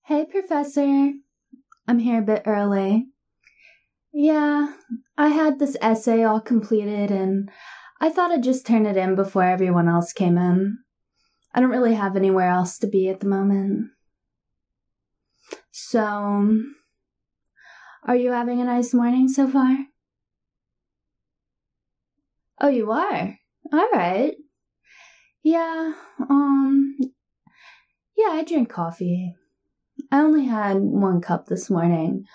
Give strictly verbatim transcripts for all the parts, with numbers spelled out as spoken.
Hey, Professor. I'm here a bit early. Yeah, I had this essay all completed and I thought I'd just turn it in before everyone else came in. I don't really have anywhere else to be at the moment. So, are you having a nice morning so far? Oh, you are? All right. Yeah, um, yeah, I drink coffee. I only had one cup this morning.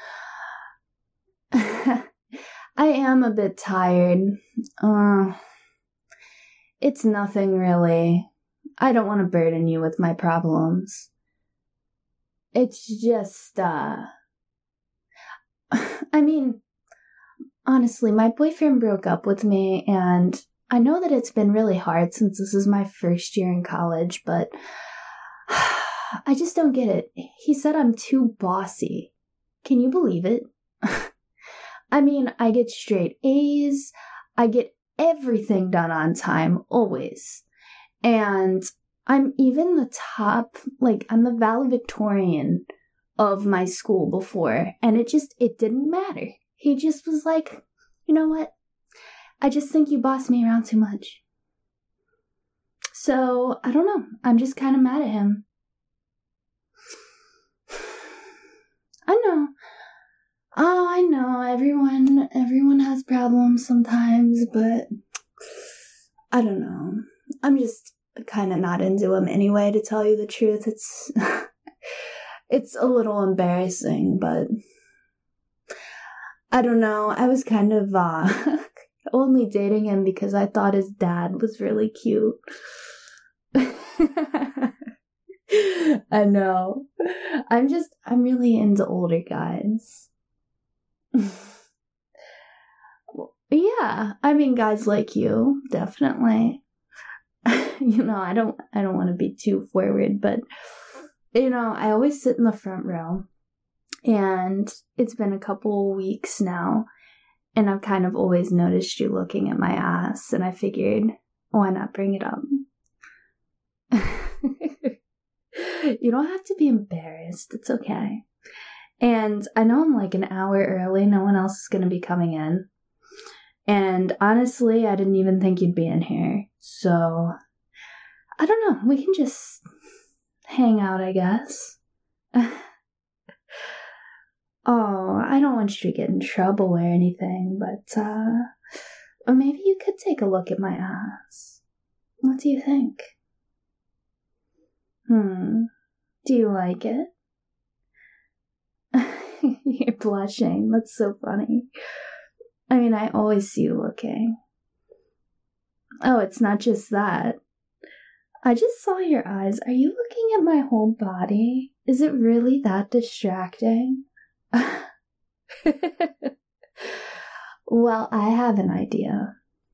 I am a bit tired. Uh, it's nothing really. I don't want to burden you with my problems. It's just, uh... I mean, honestly, my boyfriend broke up with me, and I know that it's been really hard since this is my first year in college, but I just don't get it. He said I'm too bossy. Can you believe it? I mean, I get straight A's, I get everything done on time, always. And I'm even the top, like, I'm the valedictorian of my school before, and it just, it didn't matter. He just was like, you know what? I just think you boss me around too much. So, I don't know. I'm just kind of mad at him. I know. Oh, I know. Everyone, everyone has problems sometimes, but I don't know. I'm just kind of not into him anyway, to tell you the truth. It's, it's a little embarrassing, but I don't know. I was kind of, uh, only dating him because I thought his dad was really cute. I know. I'm just, I'm really into older guys. Yeah, I mean, guys like you, definitely. You know, I don't, I don't want to be too forward, but, you know, I always sit in the front row, and it's been a couple weeks now, and I've kind of always noticed you looking at my ass, and I figured, why not bring it up? You don't have to be embarrassed. It's okay. And I know I'm like an hour early. No one else is going to be coming in. And honestly, I didn't even think you'd be in here. So, I don't know. We can just hang out, I guess. Oh, I don't want you to get in trouble or anything, but, uh, or maybe you could take a look at my ass. What do you think? Hmm. Do you like it? You're blushing. That's so funny. I mean, I always see you looking. Oh, it's not just that. I just saw your eyes. Are you looking at my whole body? Is it really that distracting? Well, I have an idea.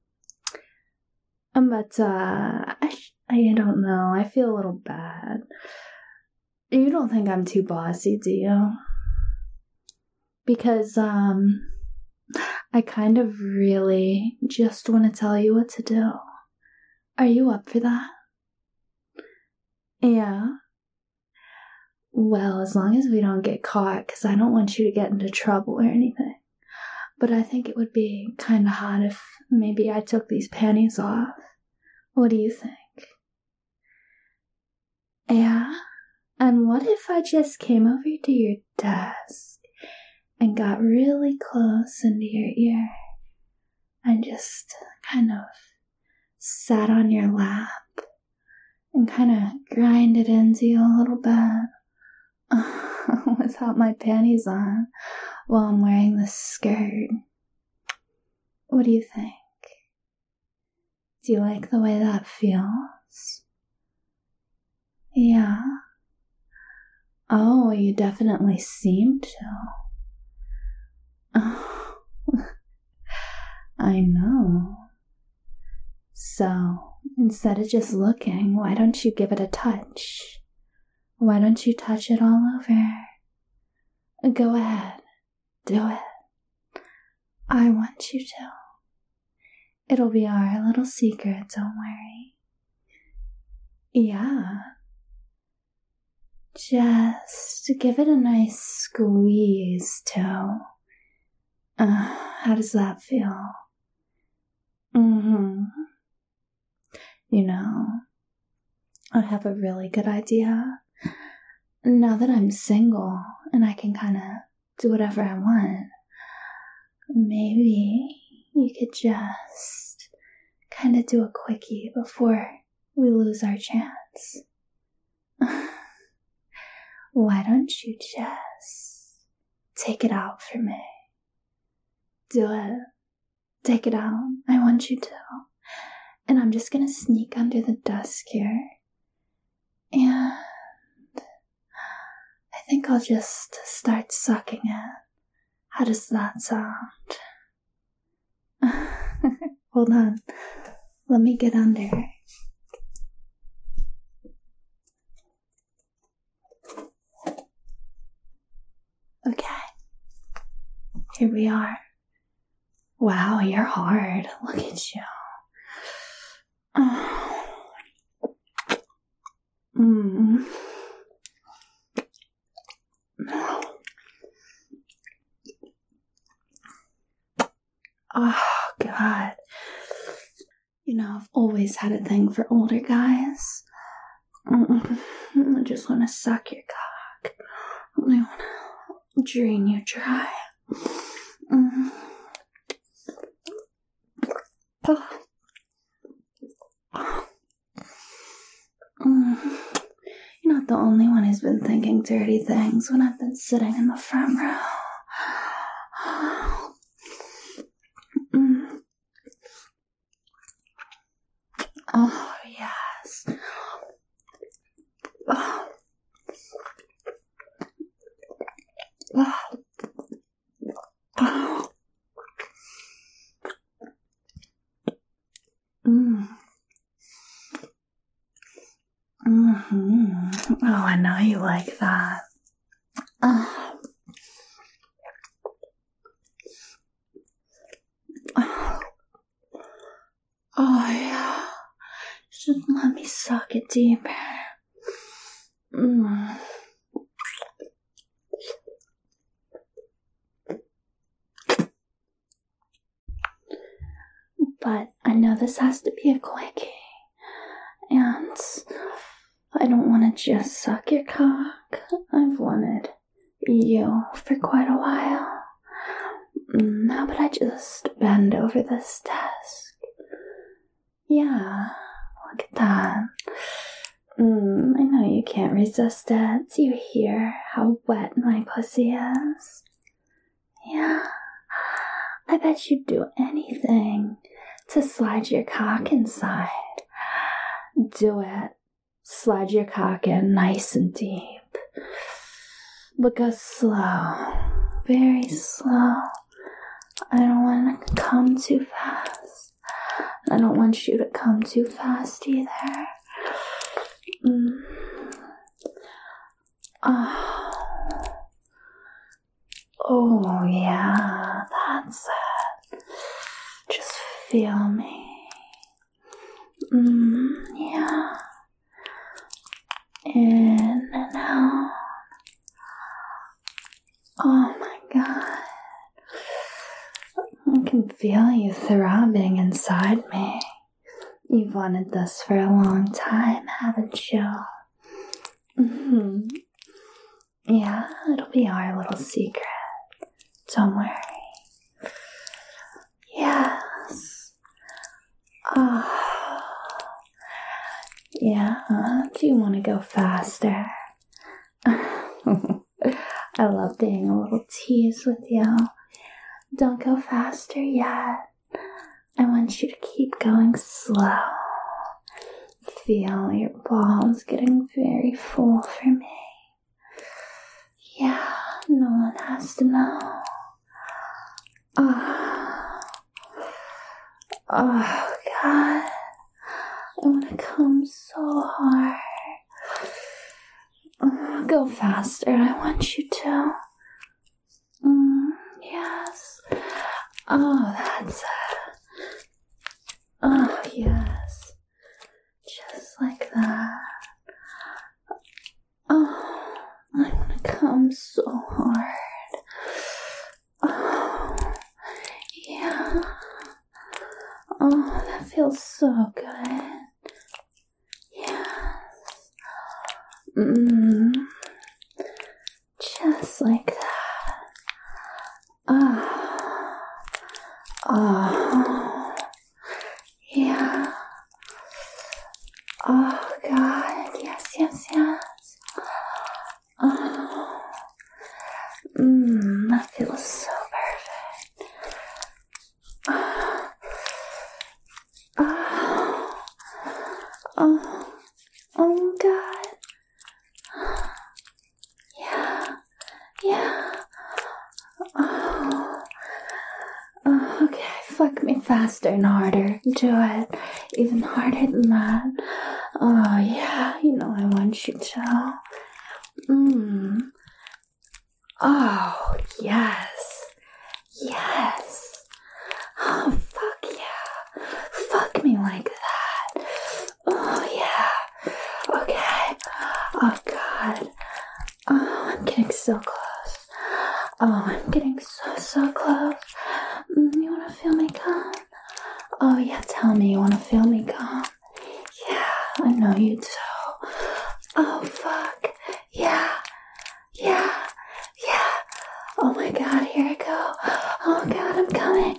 Um, but, uh, I, I don't know. I feel a little bad. You don't think I'm too bossy, do you? Because, um, I kind of really just want to tell you what to do. Are you up for that? Yeah. Well, as long as we don't get caught, because I don't want you to get into trouble or anything. But I think it would be kind of hot if maybe I took these panties off. What do you think? Yeah? And what if I just came over to your desk and got really close into your ear and just kind of sat on your lap and kind of grinded into you a little bit without my panties on while I'm wearing this skirt? What do you think? Do you like the way that feels? Yeah. Oh, you definitely seem to. Oh, I know. So, instead of just looking, why don't you give it a touch? Why don't you touch it all over? Go ahead. Do it. I want you to. It'll be our little secret, don't worry. Yeah. just give it a nice squeeze, too. Uh, how does that feel? Mm-hmm. You know, I have a really good idea. Now that I'm single and I can kind of do whatever I want, maybe you could just kind of do a quickie before we lose our chance. Why don't you just take it out for me? Do it. Take it out. I want you to. And I'm just gonna sneak under the desk here. And I think I'll just start sucking it. How does that sound? Hold on. Let me get under. Okay. Here we are. Wow, you're hard. Look at you. Oh. Mm. Oh, God. You know, I've always had a thing for older guys. I just want to suck your cock. I want to drain you dry. Mm. Mm. You're not the only one who's been thinking dirty things when I've been sitting in the front row. Mm. Oh, yes. Oh. Oh. Oh. Mm. Mm-hmm. Oh, I know you like that. Oh. Oh. Oh, yeah. Just let me suck it deeper. Mm. But I know this has to be a quickie. And I don't want to just suck your cock. I've wanted you for quite a while. How about I just bend over this desk? Yeah, look at that. Mm, I know you can't resist it. Do you hear how wet my pussy is? Yeah, I bet you'd do anything to slide your cock inside. Do it. Slide your cock in nice and deep. But go slow. Very slow. I don't want to come too fast. I don't want you to come too fast either. Mm. Oh. Oh, yeah. That's it. Just feel me. Mm, yeah. In and out. Oh my God. I can feel you throbbing inside me. You've wanted this for a long time, haven't you? Mm-hmm. Yeah, it'll be our little secret. Don't worry. Yes. Oh. Yeah, do you want to go faster? I love being a little tease with you. Don't go faster yet. I want you to keep going slow. Feel your balls getting very full for me. Yeah, no one has to know. Oh, oh God. I want to come so hard. Oh, go faster. I want you to. Mm, yes. Oh, that's it. Oh, yes. Just like that. Oh. come so hard. Oh, yeah. Oh, that feels so good. Yes. Mmm. Just like that. Ah. Oh. Yeah. Oh, God. Yes, yes, yes. Oh. Mmm, that feels so perfect. Oh. Oh. Oh. Oh, God. Yeah. Yeah. Oh. Oh, okay. Fuck me faster and harder. Do it. Even harder than that. Oh, yeah. You know I want you to. Mmm. Oh, yes. Yes. Oh, fuck yeah. Fuck me like that. Oh, yeah. Okay. Oh, God. Oh, I'm getting so close. Oh, I'm getting so, so close. Mm, you want to feel me come? Oh, yeah, tell me you want to feel me come. Yeah, I know you do. Oh, fuck. Yeah. Yeah. Yeah. Oh, my God, here I go. Oh, God, I'm coming.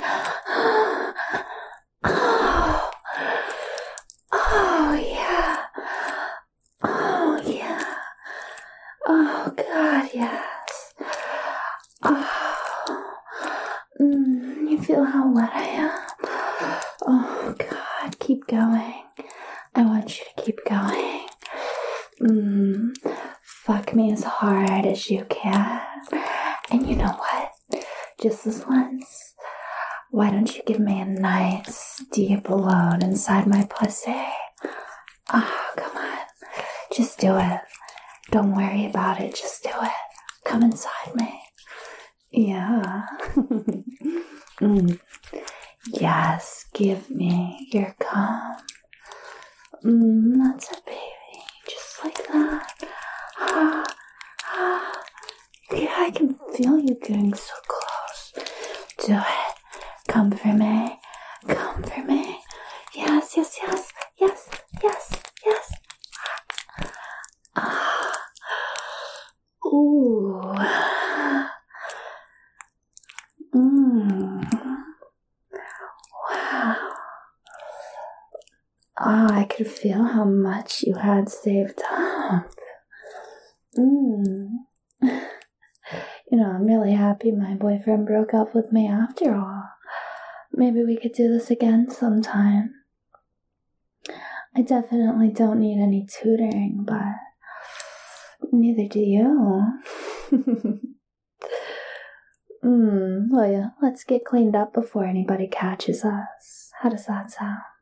Oh. Oh, yeah. Oh, yeah. Oh, God, yes. Oh. Mm, you feel how wet I am? Oh, God, keep going. I want you to keep going. Mm, fuck me as hard as you can. And you know what? Just this once, why don't you give me a nice deep load inside my pussy? Oh, come on. Just do it. Don't worry about it. Just do it. Come inside me. Yeah. mm. Yes, give me your cum. Mm, that's it, baby. Just like that. Ah, ah. Yeah, I can feel you getting so close. Do it. Come for me. Come for me. Yes, yes, yes. Yes, yes, yes. Ah. Ooh. Mmm. Wow. Oh, I could feel how much you had saved up. Mmm. You know, I'm really happy my boyfriend broke up with me after all. Maybe we could do this again sometime. I definitely don't need any tutoring, but neither do you. Hmm, well, yeah, let's get cleaned up before anybody catches us. How does that sound?